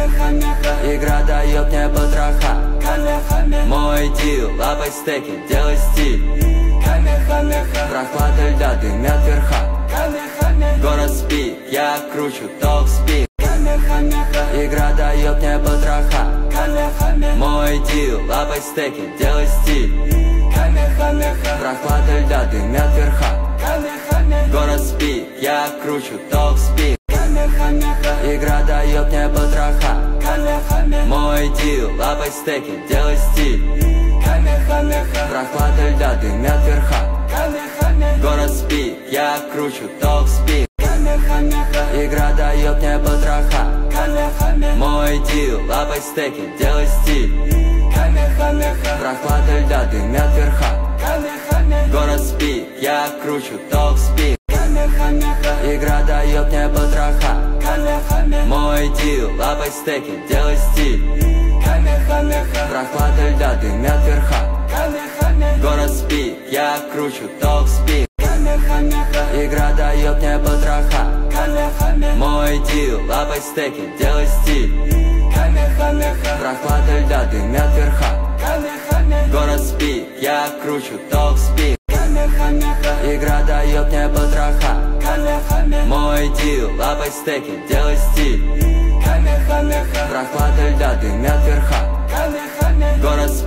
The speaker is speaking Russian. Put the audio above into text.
Игра дает мне потроха. Мой дил, лапай стеки, делай стиль. Прохлада льда дымят верха. Город спит, я кручу топ-спид. Игра дает мне потроха. Мой дил, лапай стеки, делай стиль. Прохлада льда дымят верха. Город спит, я кручу топ-спид. Игра дает мне потроха. Мой дил, лапай стеки, делай стиль. Прохлада льда дымят верха. Город спит, я кручу топ-спид. Игра дает мне потроха. Мой дил, лапай стеки, делай стиль. Прохлада льда дымят верха. Город спит, я кручу топ-спид. Игра дает мне потроха. Мой дил, лапай стеки, делай стиль. Прохлада льда дымят верха. Город спит, я кручу топ-спид. Игра дает мне потроха. Мой дил, лапай стеки, делай стиль. Прохлада льда дымят верха. Город спит, я кручу топ-спид. Игра дает мне потроха. Мой дил, лапай стеки, делай стиль. Прохлада льда дымят верха. Город спит.